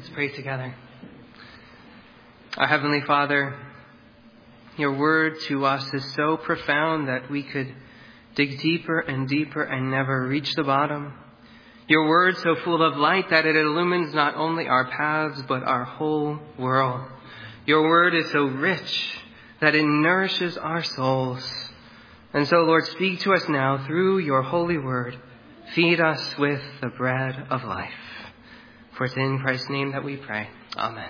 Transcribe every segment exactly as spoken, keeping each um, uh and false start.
Let's pray together. Our Heavenly Father, your word to us is so profound that we could dig deeper and deeper and never reach the bottom. Your word so full of light that it illumines not only our paths but our whole world. Your word is so rich that it nourishes our souls. And so, Lord, speak to us now through your holy word. Feed us with the bread of life. For it's in Christ's name that we pray. Amen.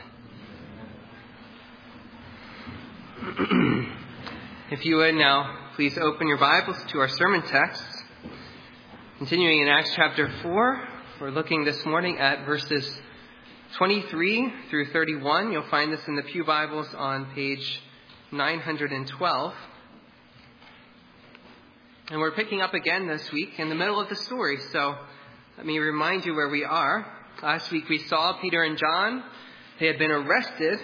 If you would now, please open your Bibles to our sermon text. Continuing in Acts chapter four, we're looking this morning at verses twenty-three through thirty-one. You'll find this in the Pew Bibles on page nine hundred twelve. And we're picking up again this week in the middle of the story. So let me remind you where we are. Last week we saw Peter and John. They had been arrested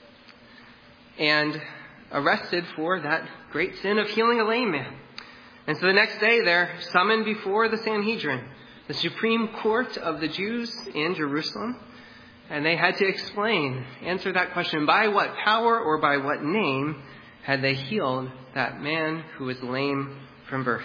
and arrested for that great sin of healing a lame man. And so the next day they're summoned before the Sanhedrin, the supreme court of the Jews in Jerusalem. And they had to explain, answer that question, by what power or by what name had they healed that man who was lame from birth.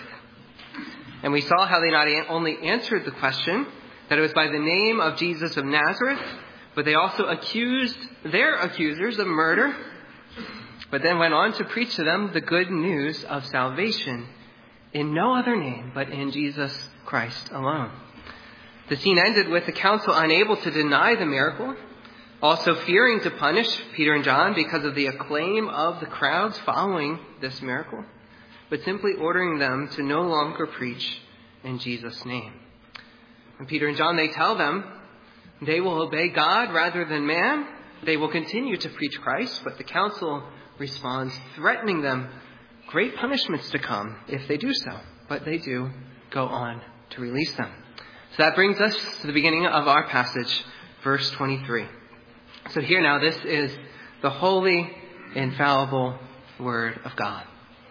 And we saw how they not only answered the question, that it was by the name of Jesus of Nazareth, but they also accused their accusers of murder, but then went on to preach to them the good news of salvation in no other name but in Jesus Christ alone. The scene ended with the council unable to deny the miracle, also fearing to punish Peter and John because of the acclaim of the crowds following this miracle, but simply ordering them to no longer preach in Jesus' name. And Peter and John, they tell them they will obey God rather than man. They will continue to preach Christ, but the council responds, threatening them great punishments to come if they do so. But they do go on to release them. So that brings us to the beginning of our passage, verse twenty-three. So here now, this is the holy, infallible word of God.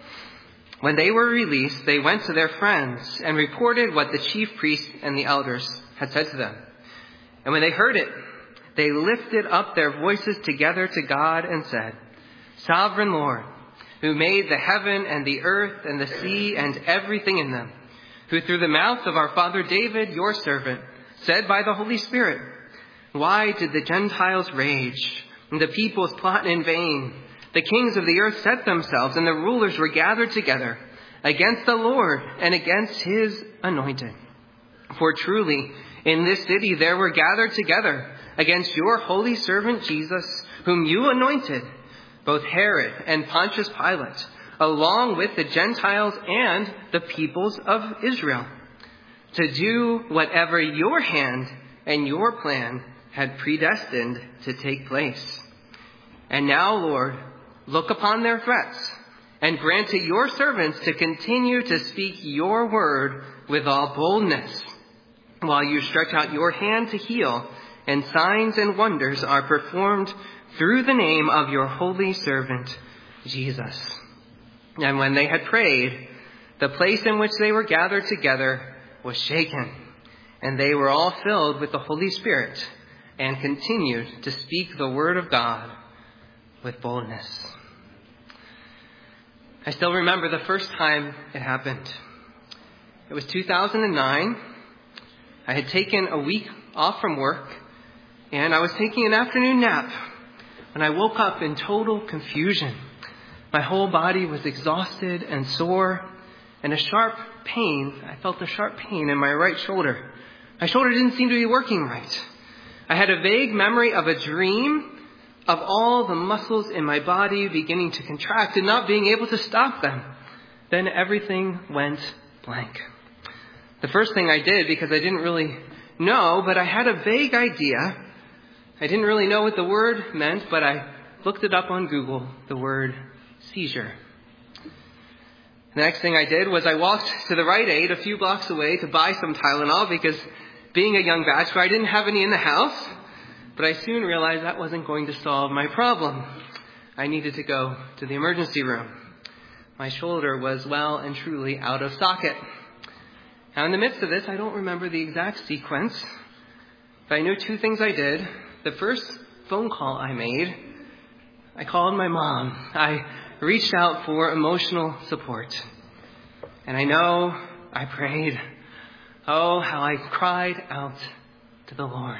When they were released, they went to their friends and reported what the chief priests and the elders had said to them. And when they heard it, they lifted up their voices together to God and said, Sovereign Lord, who made the heaven and the earth and the sea and everything in them, who through the mouth of our father David, your servant, said by the Holy Spirit, why did the Gentiles rage and the peoples plot in vain? The kings of the earth set themselves, and the rulers were gathered together against the Lord and against his anointed. For truly, in this city there were gathered together against your holy servant Jesus, whom you anointed, both Herod and Pontius Pilate, along with the Gentiles and the peoples of Israel, to do whatever your hand and your plan had predestined to take place. And now, Lord, look upon their threats and grant to your servants to continue to speak your word with all boldness, while you stretch out your hand to heal, and signs and wonders are performed through the name of your holy servant, Jesus. And when they had prayed, the place in which they were gathered together was shaken, and they were all filled with the Holy Spirit and continued to speak the word of God with boldness. I still remember the first time it happened. It was two thousand nine. I had taken a week off from work, and I was taking an afternoon nap when I woke up in total confusion. My whole body was exhausted and sore, and a sharp pain, I felt a sharp pain in my right shoulder. My shoulder didn't seem to be working right. I had a vague memory of a dream of all the muscles in my body beginning to contract and not being able to stop them. Then everything went blank. The first thing I did, because I didn't really know, but I had a vague idea. I didn't really know what the word meant, but I looked it up on Google, the word seizure. The next thing I did was I walked to the Rite Aid a few blocks away to buy some Tylenol, because being a young bachelor, I didn't have any in the house. But I soon realized that wasn't going to solve my problem. I needed to go to the emergency room. My shoulder was well and truly out of socket. Now, in the midst of this, I don't remember the exact sequence, but I know two things I did. the first phone call I made, I called my mom. I reached out for emotional support. And I know I prayed. Oh, how I cried out to the Lord.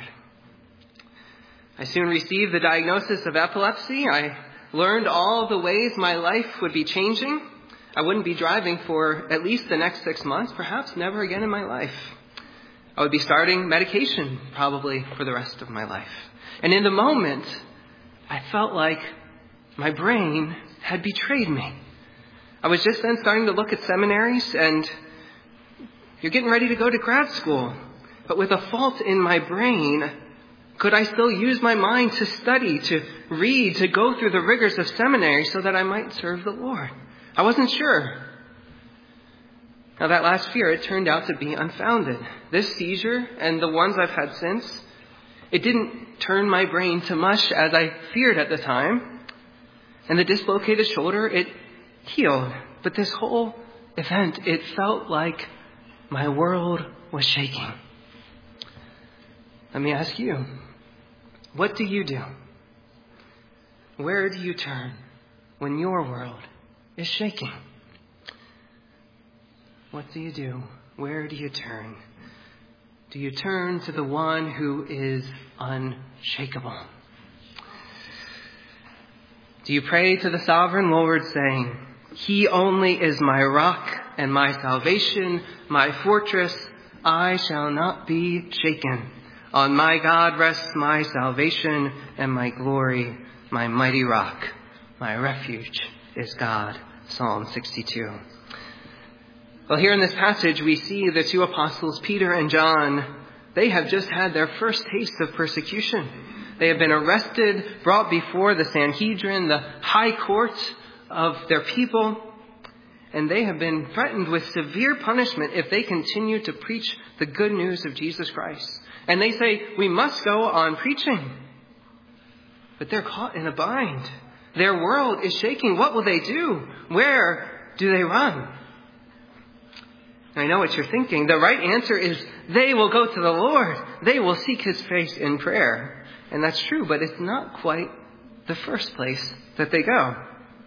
I soon received the diagnosis of epilepsy. I learned all the ways my life would be changing. I wouldn't be driving for at least the next six months, perhaps never again in my life. I would be starting medication probably for the rest of my life. And in the moment, I felt like my brain had betrayed me. I was just then starting to look at seminaries, and you're getting ready to go to grad school. But with a fault in my brain, could I still use my mind to study, to read, to go through the rigors of seminary so that I might serve the Lord? I wasn't sure. Now that last fear, it turned out to be unfounded. This seizure and the ones I've had since, it didn't turn my brain to mush as I feared at the time. And the dislocated shoulder, it healed. But this whole event, it felt like my world was shaking. Let me ask you, what do you do? Where do you turn when your world is shaking? What do you do? Where do you turn? Do you turn to the one who is unshakable? Do you pray to the sovereign Lord saying, He only is my rock and my salvation, my fortress, I shall not be shaken. On my God rests my salvation and my glory, my mighty rock, my refuge is God. Psalm sixty-two. Well, here in this passage, we see the two apostles, Peter and John. They have just had their first taste of persecution. They have been arrested, brought before the Sanhedrin, the high court of their people, and they have been threatened with severe punishment if they continue to preach the good news of Jesus Christ. And they say, we must go on preaching. But they're caught in a bind. Their world is shaking. What will they do? Where do they run? I know what you're thinking. The right answer is they will go to the Lord. They will seek His face in prayer. And that's true, but it's not quite the first place that they go.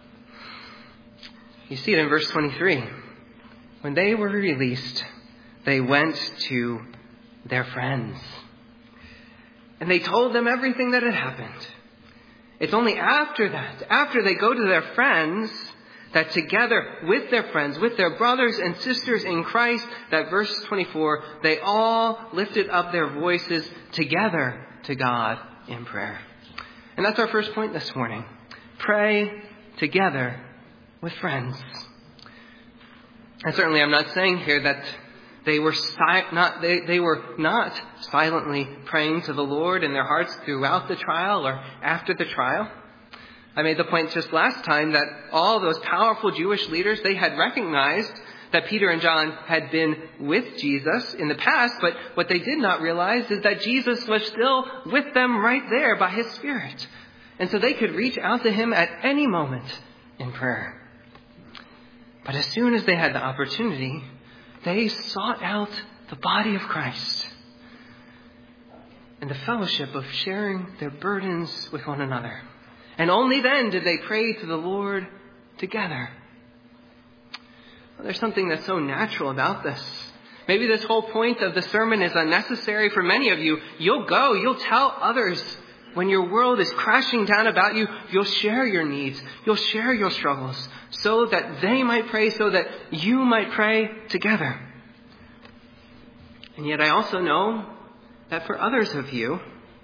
You see it in verse twenty-three. When they were released, they went to their friends. And they told them everything that had happened. It's only after that, after they go to their friends, that together with their friends, with their brothers and sisters in Christ, that verse twenty-four, they all lifted up their voices together to God in prayer. And that's our first point this morning. Pray together with friends. And certainly I'm not saying here that they were si- not they, they were not silently praying to the Lord in their hearts throughout the trial or after the trial. I made the point just last time that all those powerful Jewish leaders, they had recognized that Peter and John had been with Jesus in the past, but what they did not realize is that Jesus was still with them right there by His Spirit. And so they could reach out to Him at any moment in prayer. But as soon as they had the opportunity, they sought out the body of Christ and the fellowship of sharing their burdens with one another. And only then did they pray to the Lord together. Well, there's something that's so natural about this. Maybe this whole point of the sermon is unnecessary for many of you. You'll go, you'll tell others when your world is crashing down about you. You'll share your needs. You'll share your struggles so that they might pray, so that you might pray together. And yet I also know that for others of you,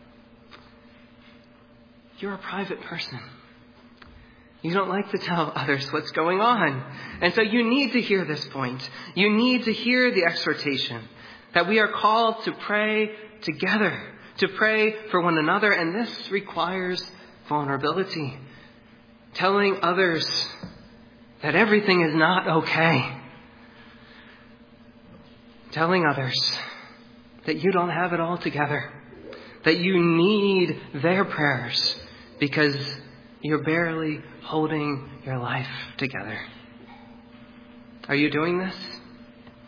you're a private person. You don't like to tell others what's going on. And so you need to hear this point. You need to hear the exhortation that we are called to pray together, to pray for one another. And this requires vulnerability. Telling others that everything is not okay. Telling others that you don't have it all together. That you need their prayers because you're barely holding your life together. Are you doing this?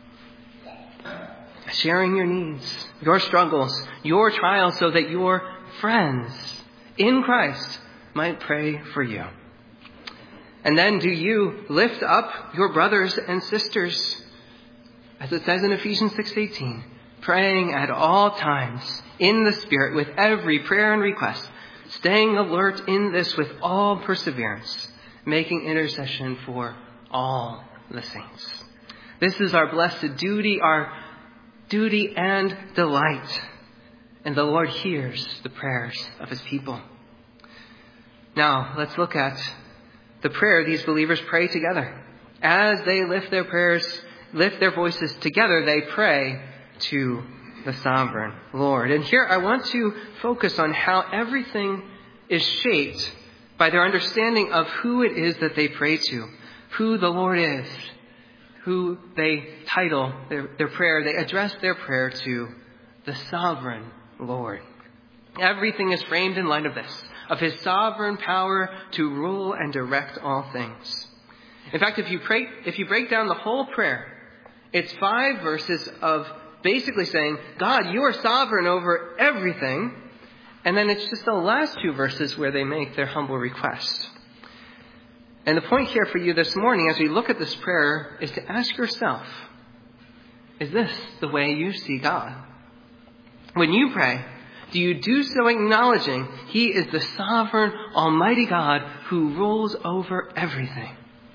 Sharing your needs, your struggles, your trials so that your friends in Christ might pray for you. And then do you lift up your brothers and sisters, as it says in Ephesians six eighteen, praying at all times in the Spirit with every prayer and request, staying alert in this with all perseverance, making intercession for all the saints. This is our blessed duty, our duty and delight. And the Lord hears the prayers of his people. Now, let's look at the prayer these believers pray together. As they lift their prayers, lift their voices together, they pray to the sovereign Lord. And here I want to focus on how everything is shaped by their understanding of who it is that they pray to, who the Lord is, who they title their, their prayer, they address their prayer to the sovereign Lord. Everything is framed in light of this, of his sovereign power to rule and direct all things. In fact, if you pray, if you break down the whole prayer, it's five verses of basically saying, God, you are sovereign over everything. And then it's just the last two verses where they make their humble request. And the point here for you this morning as we look at this prayer is to ask yourself, is this the way you see God? When you pray, do you do so acknowledging he is the sovereign, almighty God who rules over everything?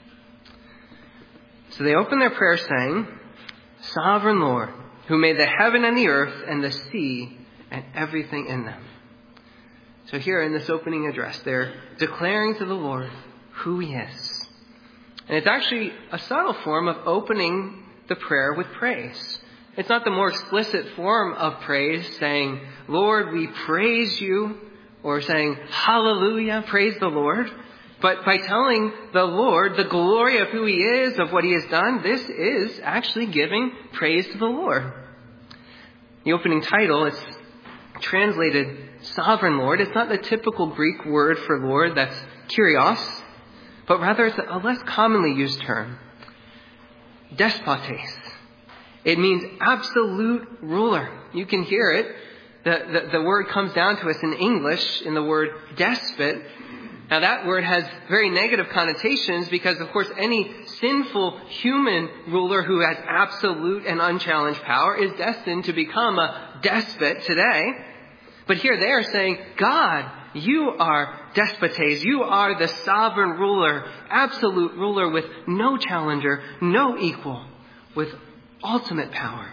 So they open their prayer saying, Sovereign Lord, who made the heaven and the earth and the sea and everything in them. So here in this opening address, they're declaring to the Lord who he is. And it's actually a subtle form of opening the prayer with praise. It's not the more explicit form of praise, saying, Lord, we praise you, or saying, hallelujah, praise the Lord. But by telling the Lord the glory of who he is, of what he has done, this is actually giving praise to the Lord. The opening title, it's translated Sovereign Lord. It's not the typical Greek word for Lord, that's Kyrios, but rather it's a less commonly used term, despotes. It means absolute ruler. You can hear it. The, the, the word comes down to us in English in the word despot. Now that word has very negative connotations because, of course, any sinful human ruler who has absolute and unchallenged power is destined to become a despot today. But here they are saying, God, you are despotes. You are the sovereign ruler, absolute ruler with no challenger, no equal, with ultimate power.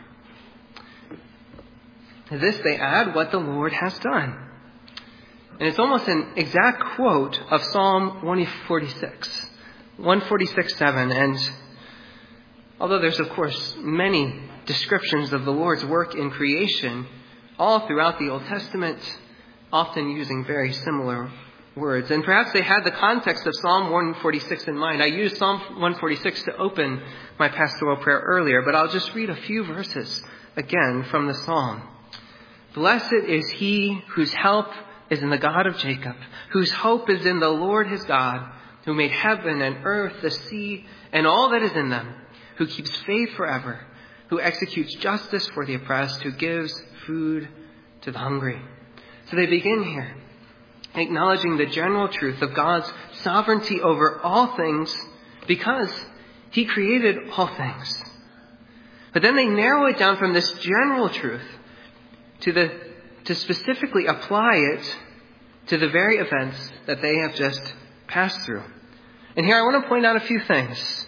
To this they add what the Lord has done. And it's almost an exact quote of Psalm one forty-six, one forty-six, seven. And although there's, of course, many descriptions of the Lord's work in creation, all throughout the Old Testament, often using very similar words. And perhaps they had the context of Psalm one forty-six in mind. I used Psalm one forty-six to open my pastoral prayer earlier, but I'll just read a few verses again from the Psalm. Blessed is he whose help is in the God of Jacob, whose hope is in the Lord his God, who made heaven and earth, the sea, and all that is in them, who keeps faith forever, who executes justice for the oppressed, who gives food to the hungry. So they begin here, acknowledging the general truth of God's sovereignty over all things because he created all things. But then they narrow it down from this general truth to the to specifically apply it to the very events that they have just passed through. And here I want to point out a few things.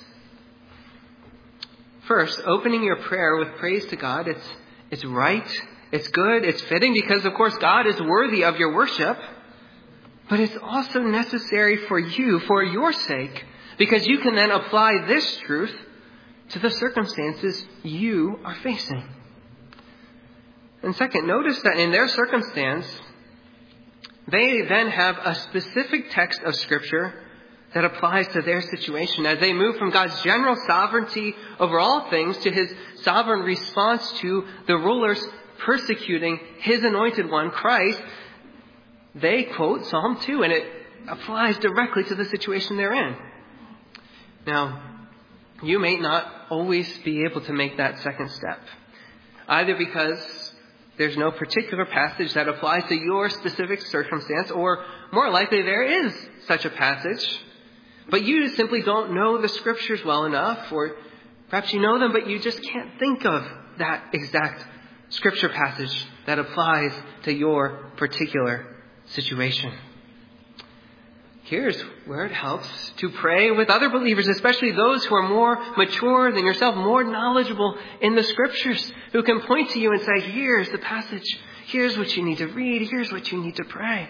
First, opening your prayer with praise to God, it's it's right, it's good, it's fitting because, of course, God is worthy of your worship. But it's also necessary for you, for your sake, because you can then apply this truth to the circumstances you are facing. And second, notice that in their circumstance, they then have a specific text of Scripture that applies to their situation. As they move from God's general sovereignty over all things to his sovereign response to the rulers persecuting his anointed one, Christ, they quote Psalm two, and it applies directly to the situation they're in. Now, you may not always be able to make that second step, either because there's no particular passage that applies to your specific circumstance, or more likely there is such a passage, but you simply don't know the Scriptures well enough, or perhaps you know them, but you just can't think of that exact Scripture passage that applies to your particular situation. Here's where it helps to pray with other believers, especially those who are more mature than yourself, more knowledgeable in the Scriptures, who can point to you and say, here's the passage, here's what you need to read, here's what you need to pray.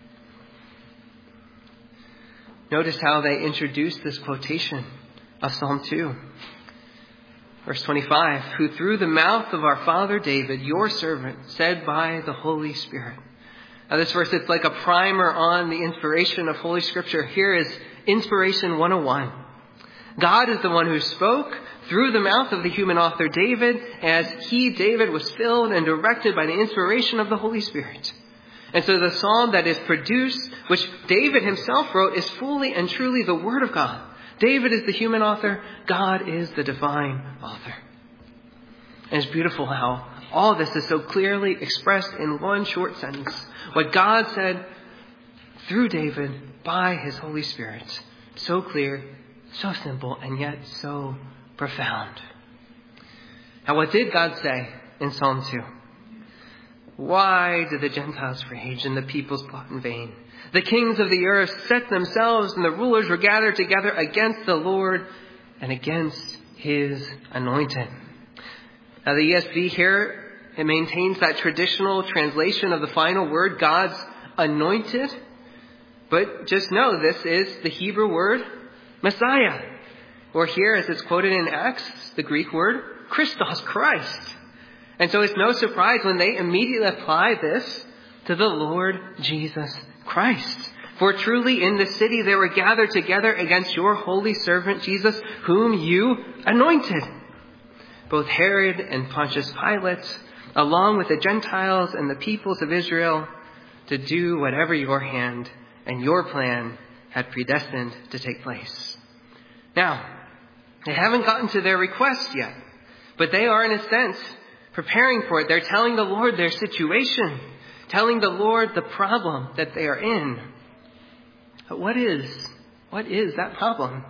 Notice how they introduce this quotation of Psalm two. Verse twenty-five, who through the mouth of our father David, your servant, said by the Holy Spirit. Now this verse, it's like a primer on the inspiration of Holy Scripture. Here is Inspiration one oh one. God is the one who spoke through the mouth of the human author David, as he, David, was filled and directed by the inspiration of the Holy Spirit. And so the psalm that is produced, which David himself wrote, is fully and truly the Word of God. David is the human author. God is the divine author. And it's beautiful how all this is so clearly expressed in one short sentence. What God said through David by his Holy Spirit. So clear, so simple, and yet so profound. Now, what did God say in Psalm two? Why do the Gentiles rage and the peoples plot in vain? The kings of the earth set themselves, and the rulers were gathered together against the Lord and against his anointed. Now the E S V here, it maintains that traditional translation of the final word, God's anointed. But just know this is the Hebrew word Messiah. Or here, as it's quoted in Acts, the Greek word Christos, Christ. And so it's no surprise when they immediately apply this to the Lord Jesus Christ. For truly in the city they were gathered together against your holy servant Jesus, whom you anointed. Both Herod and Pontius Pilate, along with the Gentiles and the peoples of Israel, to do whatever your hand and your plan had predestined to take place. Now, they haven't gotten to their request yet, but they are, in a sense, preparing for it. They're telling the Lord their situation, telling the Lord the problem that they are in. But what is, what is that problem?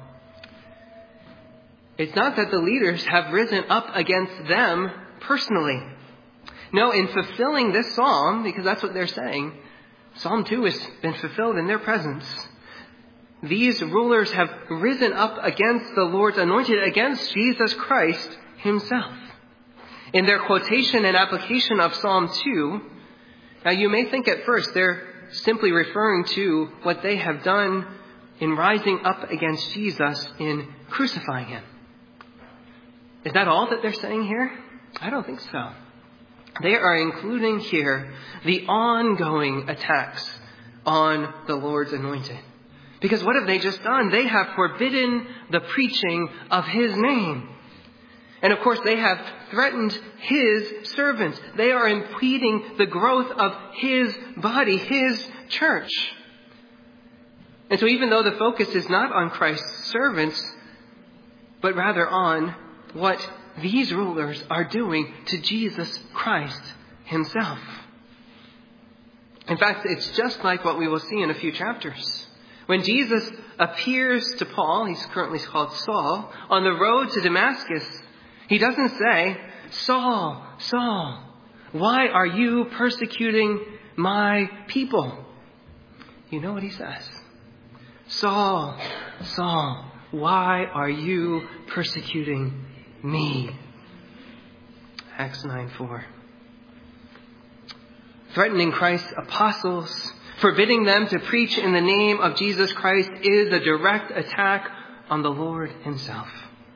It's not that the leaders have risen up against them personally. No, in fulfilling this psalm, because that's what they're saying, Psalm two has been fulfilled in their presence. These rulers have risen up against the Lord's anointed, against Jesus Christ himself. In their quotation and application of Psalm two, now you may think at first they're simply referring to what they have done in rising up against Jesus in crucifying him. Is that all that they're saying here? I don't think so. They are including here the ongoing attacks on the Lord's anointed. Because what have they just done? They have forbidden the preaching of his name. And of course, they have threatened his servants. They are impeding the growth of his body, his church. And so even though the focus is not on Christ's servants, but rather on what these rulers are doing to Jesus Christ himself. In fact, it's just like what we will see in a few chapters. When Jesus appears to Paul, he's currently called Saul, on the road to Damascus, he doesn't say, Saul, Saul, why are you persecuting my people? You know what he says? Saul, Saul, why are you persecuting me? Acts nine four. Threatening Christ's apostles, forbidding them to preach in the name of Jesus Christ, is a direct attack on the Lord himself.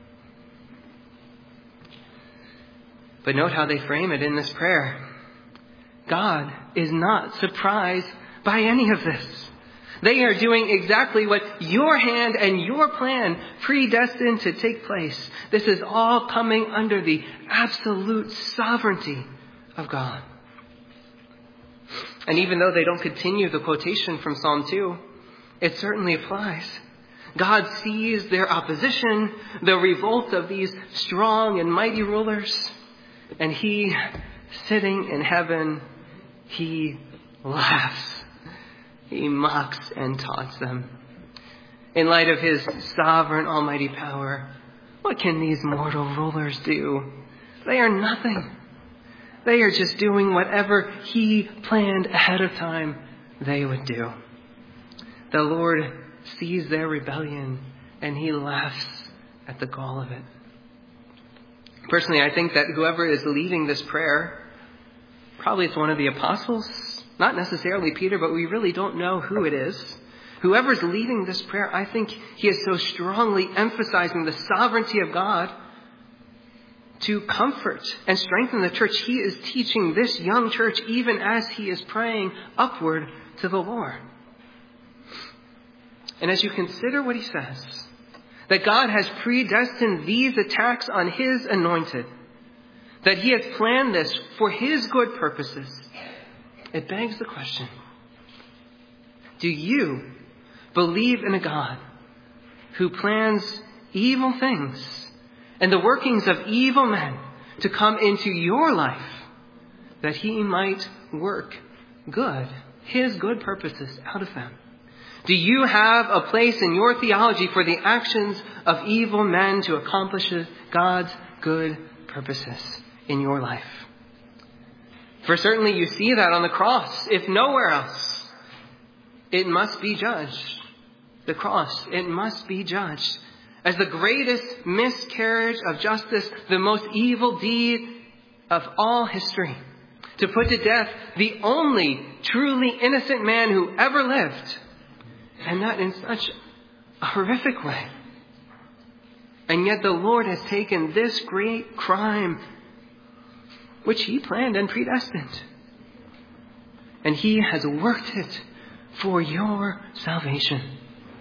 But note how they frame it in this prayer. God is not surprised by any of this. They are doing exactly what your hand and your plan predestined to take place. This is all coming under the absolute sovereignty of God. And even though they don't continue the quotation from Psalm two, it certainly applies. God sees their opposition, the revolt of these strong and mighty rulers, and he sitting in heaven, he laughs. He mocks and taunts them. In light of his sovereign almighty power, what can these mortal rulers do? They are nothing. They are just doing whatever he planned ahead of time they would do. The Lord sees their rebellion and he laughs at the gall of it. Personally, I think that whoever is leading this prayer, probably it's one of the apostles, not necessarily Peter, but we really don't know who it is. Whoever's leading this prayer, I think he is so strongly emphasizing the sovereignty of God to comfort and strengthen the church. He is teaching this young church even as he is praying upward to the Lord. And as you consider what he says, that God has predestined these attacks on his anointed, that he has planned this for his good purposes, it begs the question, do you believe in a God who plans evil things and the workings of evil men to come into your life that he might work good, his good purposes out of them? Do you have a place in your theology for the actions of evil men to accomplish God's good purposes in your life? For certainly you see that on the cross, if nowhere else. It must be judged. The cross, it must be judged as the greatest miscarriage of justice, the most evil deed of all history. To put to death the only truly innocent man who ever lived, and that in such a horrific way. And yet the Lord has taken this great crime, which he planned and predestined, and he has worked it for your salvation.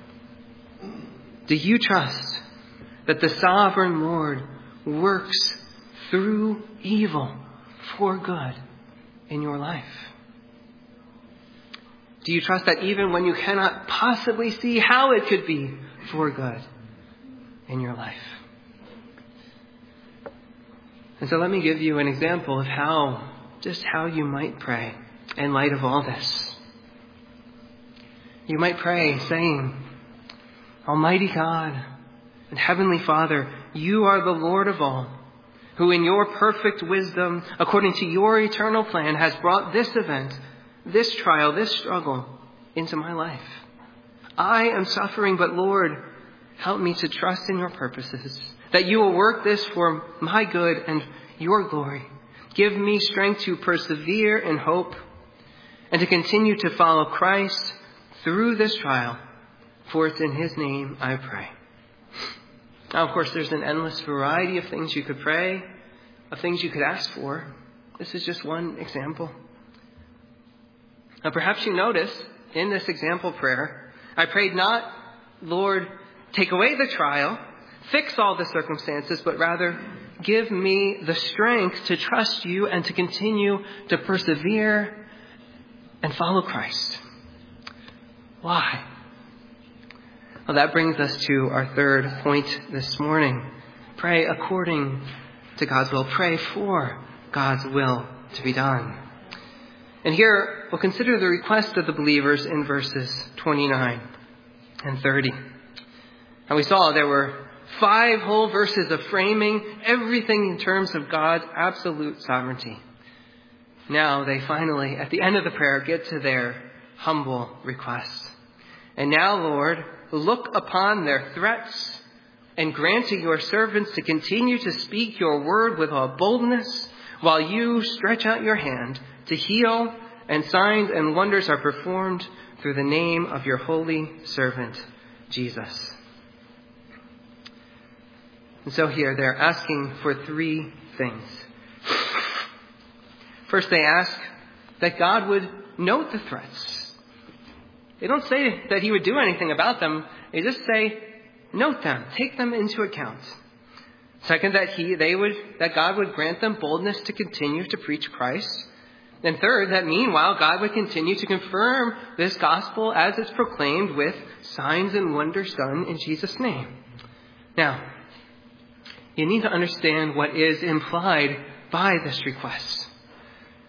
Do you trust that the sovereign Lord works through evil for good in your life? Do you trust that even when you cannot possibly see how it could be for good in your life? And so let me give you an example of how, just how you might pray in light of all this. You might pray saying, Almighty God and Heavenly Father, you are the Lord of all, who in your perfect wisdom, according to your eternal plan, has brought this event, this trial, this struggle into my life. I am suffering, but Lord, help me to trust in your purposes, that you will work this for my good and your glory. Give me strength to persevere in hope and to continue to follow Christ through this trial. For it's in his name I pray. Now, of course, there's an endless variety of things you could pray, of things you could ask for. This is just one example. Now, perhaps you notice in this example prayer, I prayed not, Lord, take away the trial, fix all the circumstances, but rather give me the strength to trust you and to continue to persevere and follow Christ. Why? Well, that brings us to our third point this morning. Pray according to God's will. Pray for God's will to be done. And here we'll consider the request of the believers in verses twenty-nine and thirty. And we saw there were five whole verses of framing everything in terms of God's absolute sovereignty. Now they finally, at the end of the prayer, get to their humble request. And now, Lord, look upon their threats and grant to your servants to continue to speak your word with all boldness while you stretch out your hand to heal, and signs and wonders are performed through the name of your holy servant, Jesus. And so here they're asking for three things. First, they ask that God would note the threats. They don't say that he would do anything about them. They just say, note them, take them into account. Second, that he, they would, that God would grant them boldness to continue to preach Christ. And third, that meanwhile, God would continue to confirm this gospel as it's proclaimed with signs and wonders done in Jesus' name. Now, you need to understand what is implied by this request.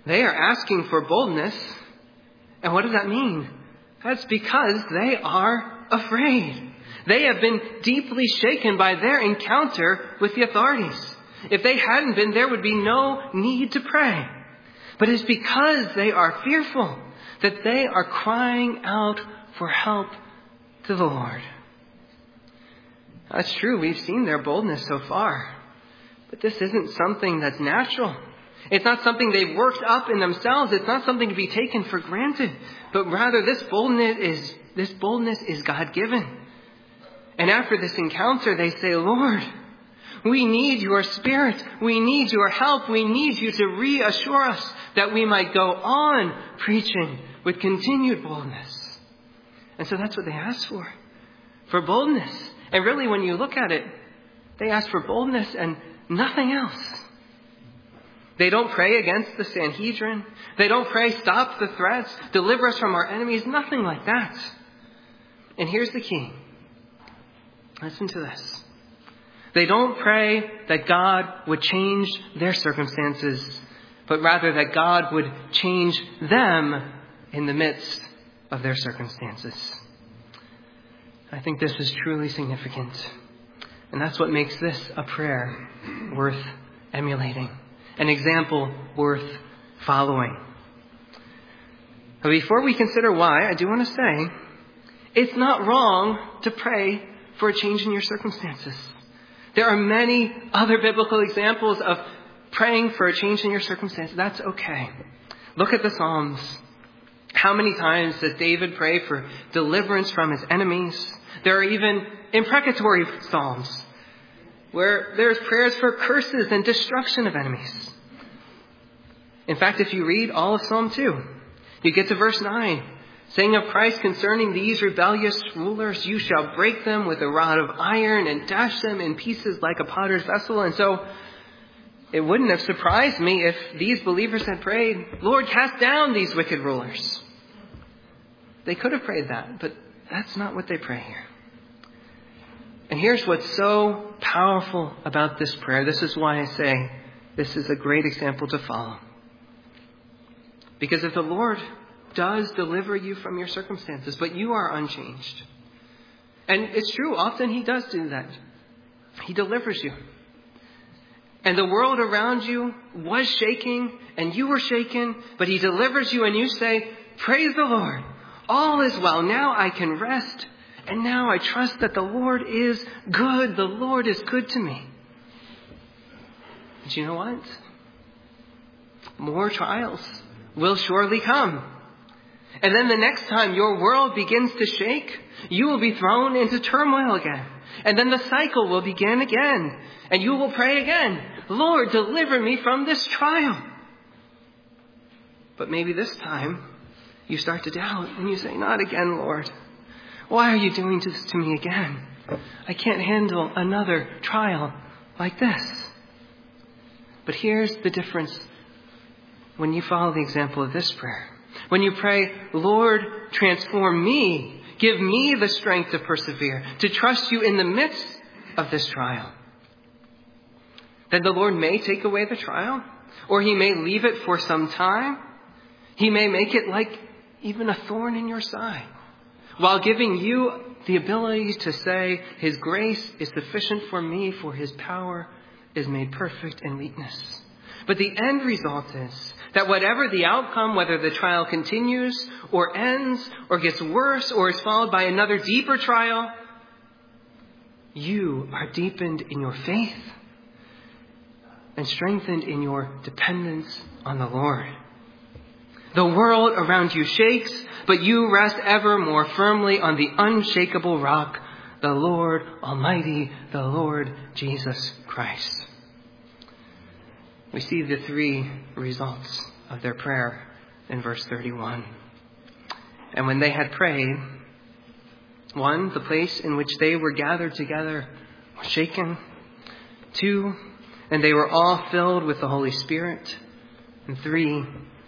They are asking for boldness. And what does that mean? That's because they are afraid. They have been deeply shaken by their encounter with the authorities. If they hadn't been, there would be no need to pray. But it's because they are fearful that they are crying out for help to the Lord. That's true. We've seen their boldness so far. But this isn't something that's natural. It's not something they've worked up in themselves. It's not something to be taken for granted. But rather, this boldness is, this boldness is God-given. And after this encounter, they say, Lord, we need your Spirit. We need your help. We need you to reassure us that we might go on preaching with continued boldness. And so that's what they ask for, for boldness. And really, when you look at it, they ask for boldness and nothing else. They don't pray against the Sanhedrin. They don't pray, stop the threats, deliver us from our enemies, nothing like that. And here's the key. Listen to this. They don't pray that God would change their circumstances, but rather that God would change them in the midst of their circumstances. I think this is truly significant. And that's what makes this a prayer worth emulating, an example worth following. But before we consider why, I do want to say, it's not wrong to pray for a change in your circumstances. There are many other biblical examples of praying for a change in your circumstances. That's okay. Look at the Psalms. How many times does David pray for deliverance from his enemies? There are even imprecatory psalms where there's prayers for curses and destruction of enemies. In fact, if you read all of Psalm two, you get to verse nine, saying of Christ concerning these rebellious rulers, you shall break them with a rod of iron and dash them in pieces like a potter's vessel. And so it wouldn't have surprised me if these believers had prayed, Lord, cast down these wicked rulers. They could have prayed that, but that's not what they pray here. And here's what's so powerful about this prayer. This is why I say this is a great example to follow. Because if the Lord does deliver you from your circumstances, but you are unchanged, and it's true, often he does do that. He delivers you. And the world around you was shaking, and you were shaken, but he delivers you, and you say, praise the Lord. All is well. Now I can rest. And now I trust that the Lord is good. The Lord is good to me. But you know what? More trials will surely come. And then the next time your world begins to shake, you will be thrown into turmoil again. And then the cycle will begin again. And you will pray again, Lord, deliver me from this trial. But maybe this time you start to doubt and you say, not again, Lord. Why are you doing this to me again? I can't handle another trial like this. But here's the difference when you follow the example of this prayer. When you pray, Lord, transform me. Give me the strength to persevere, to trust you in the midst of this trial. Then the Lord may take away the trial, or he may leave it for some time. He may make it like even a thorn in your side, while giving you the ability to say, his grace is sufficient for me, for his power is made perfect in weakness. But the end result is that whatever the outcome, whether the trial continues or ends or gets worse or is followed by another deeper trial, you are deepened in your faith and strengthened in your dependence on the Lord. The world around you shakes, but you rest ever more firmly on the unshakable rock, the Lord Almighty, the Lord Jesus Christ. We see the three results of their prayer in verse thirty-one. And when they had prayed, one, the place in which they were gathered together was shaken. Two, and they were all filled with the Holy Spirit. And three,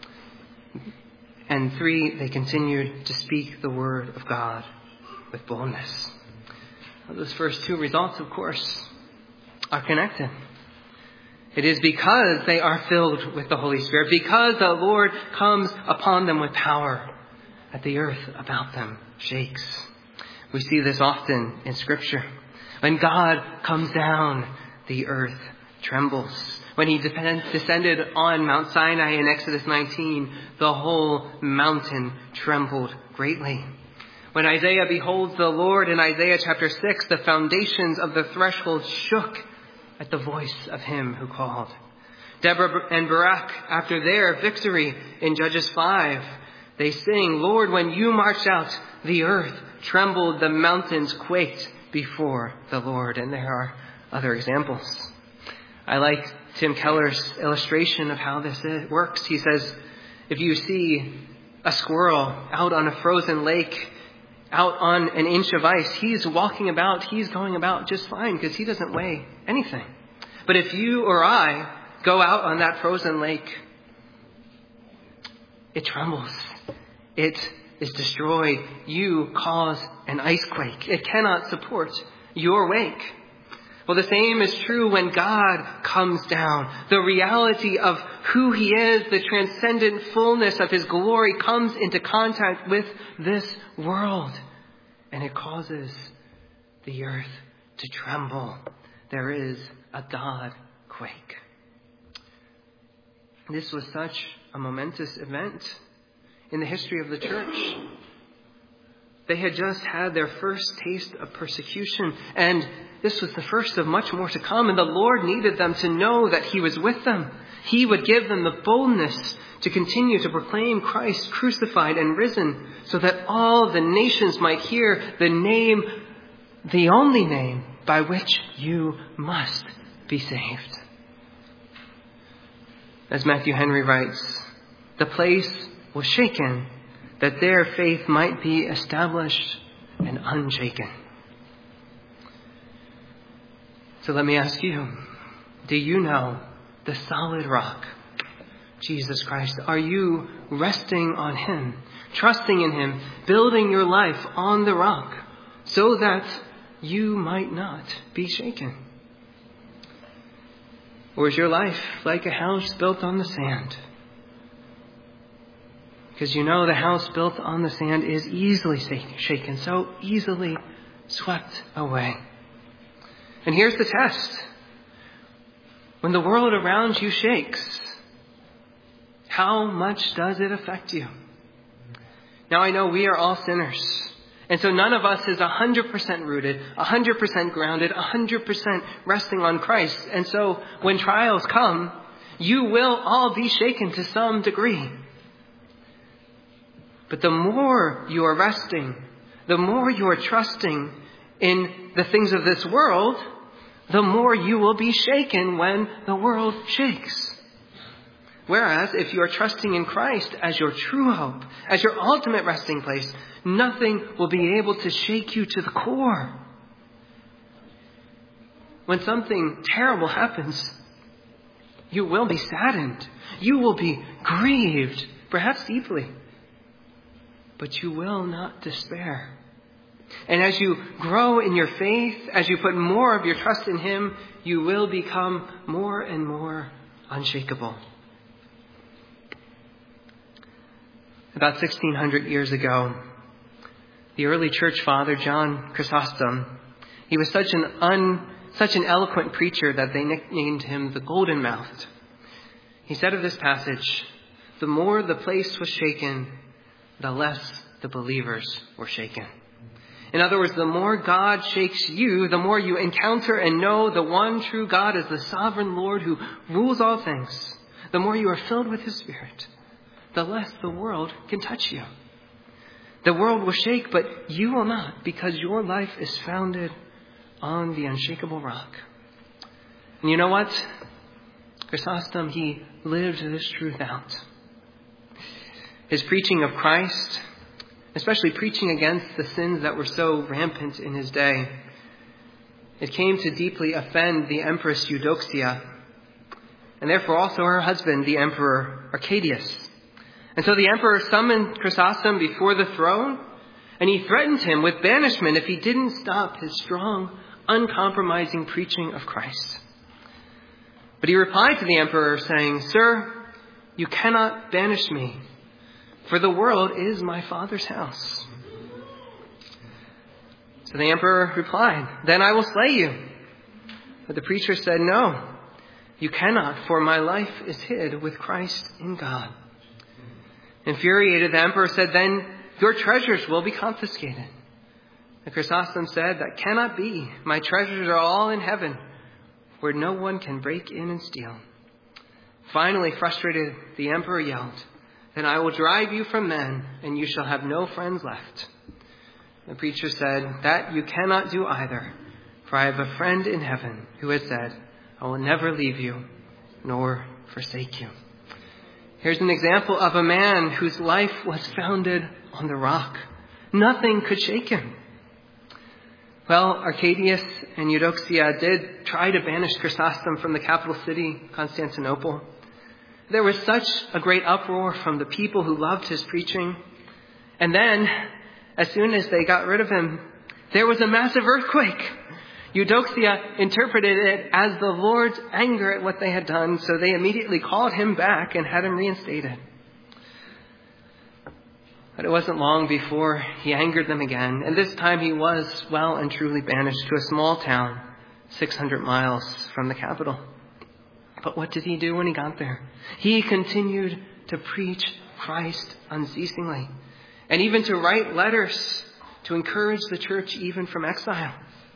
and three, they continued to speak the word of God with boldness. Those first two results, of course, are connected. It is because they are filled with the Holy Spirit, because the Lord comes upon them with power, that the earth about them shakes. We see this often in Scripture. When God comes down, the earth trembles. When he descended on Mount Sinai in Exodus nineteen, the whole mountain trembled greatly. When Isaiah beholds the Lord in Isaiah chapter six, the foundations of the threshold shook at the voice of him who called. Deborah and Barak, after their victory in Judges five, they sing, Lord, when you marched out, the earth trembled, the mountains quaked before the Lord. And there are other examples. I like Tim Keller's illustration of how this works. He says, if you see a squirrel out on a frozen lake, out on an inch of ice, he's walking about, he's going about just fine because he doesn't weigh anything. But if you or I go out on that frozen lake, it trembles. It is destroyed. You cause an ice quake. It cannot support your wake. Well, the same is true when God comes down. The reality of who he is, the transcendent fullness of his glory comes into contact with this world. And it causes the earth to tremble. There is a God quake. This was such a momentous event in the history of the church. They had just had their first taste of persecution, and this was the first of much more to come. And the Lord needed them to know that he was with them. He would give them the boldness to continue to proclaim Christ crucified and risen, so that all the nations might hear the name, the only name by which you must be saved. As Matthew Henry writes, the place was shaken that their faith might be established and unshaken. So let me ask you, do you know the solid rock, Jesus Christ? Are you resting on him, trusting in him, building your life on the rock so that you might not be shaken? Or is your life like a house built on the sand? Because you know the house built on the sand is easily shaken, so easily swept away. And here's the test. When the world around you shakes, how much does it affect you? Now I know we are all sinners. And so none of us is one hundred percent rooted, one hundred percent grounded, one hundred percent resting on Christ. And so when trials come, you will all be shaken to some degree. But the more you are resting, the more you are trusting in the things of this world, the more you will be shaken when the world shakes. Whereas if you are trusting in Christ as your true hope, as your ultimate resting place, nothing will be able to shake you to the core. When something terrible happens, you will be saddened. You will be grieved, perhaps deeply. But you will not despair. And as you grow in your faith, as you put more of your trust in him, you will become more and more unshakable. About sixteen hundred years ago, the early church father, John Chrysostom, he was such an un, such an eloquent preacher that they nicknamed him the Golden Mouthed. He said of this passage, the more the place was shaken, the less the believers were shaken. In other words, the more God shakes you, the more you encounter and know the one true God as the sovereign Lord who rules all things, the more you are filled with his Spirit, the less the world can touch you. The world will shake, but you will not, because your life is founded on the unshakable rock. And you know what? Chrysostom, he lived this truth out. His preaching of Christ, especially preaching against the sins that were so rampant in his day, it came to deeply offend the Empress Eudoxia, and therefore also her husband, the Emperor Arcadius. And so the emperor summoned Chrysostom before the throne, and he threatened him with banishment if he didn't stop his strong, uncompromising preaching of Christ. But he replied to the emperor, saying, "Sir, you cannot banish me, for the world is my Father's house." So the emperor replied, "Then I will slay you." But the preacher said, "No, you cannot, for my life is hid with Christ in God." Infuriated, the emperor said, "Then your treasures will be confiscated." And Chrysostom said, "That cannot be. My treasures are all in heaven, where no one can break in and steal." Finally, frustrated, the emperor yelled, "Then I will drive you from men, and you shall have no friends left." The preacher said, "That you cannot do either, for I have a friend in heaven who has said, 'I will never leave you nor forsake you.'" Here's an example of a man whose life was founded on the rock. Nothing could shake him. Well, Arcadius and Eudoxia did try to banish Chrysostom from the capital city, Constantinople. There was such a great uproar from the people who loved his preaching. And then, as soon as they got rid of him, there was a massive earthquake. Eudoxia interpreted it as the Lord's anger at what they had done, so they immediately called him back and had him reinstated. But it wasn't long before he angered them again, and this time he was well and truly banished to a small town six hundred miles from the capital. But what did he do when he got there? He continued to preach Christ unceasingly, and even to write letters to encourage the church even from exile.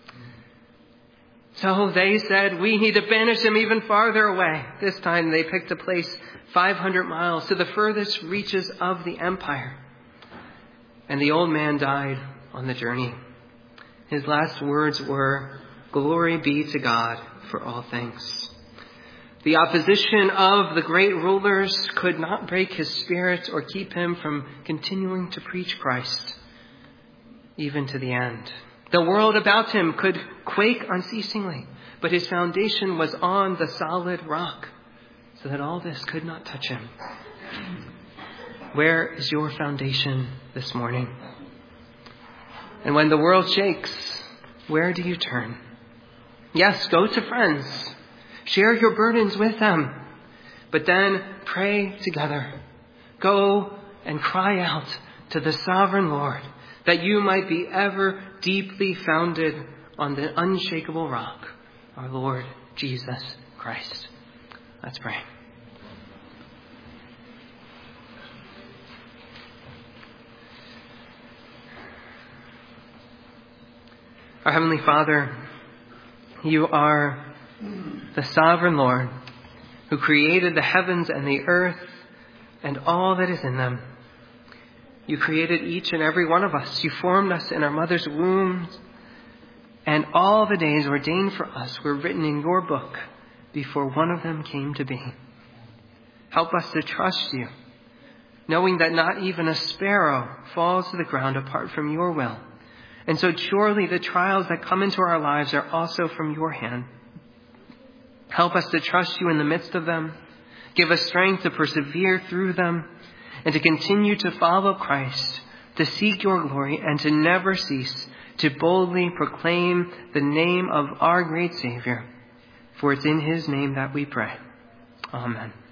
So they said, "We need to banish him even farther away." This time they picked a place five hundred miles to the furthest reaches of the empire. And the old man died on the journey. His last words were, "Glory be to God for all things." The opposition of the great rulers could not break his spirit or keep him from continuing to preach Christ, even to the end. The world about him could quake unceasingly, but his foundation was on the solid rock, so that all this could not touch him. Where is your foundation this morning? And when the world shakes, where do you turn? Yes, go to friends. Share your burdens with them. But then pray together. Go and cry out to the sovereign Lord that you might be ever deeply founded on the unshakable rock, our Lord Jesus Christ. Let's pray. Our Heavenly Father, you are the sovereign Lord who created the heavens and the earth and all that is in them. You created each and every one of us. You formed us in our mother's wombs, and all the days ordained for us were written in your book before one of them came to be. Help us to trust you, knowing that not even a sparrow falls to the ground apart from your will. And so surely the trials that come into our lives are also from your hand. Help us to trust you in the midst of them. Give us strength to persevere through them and to continue to follow Christ, to seek your glory, and to never cease to boldly proclaim the name of our great Savior. For it's in his name that we pray. Amen.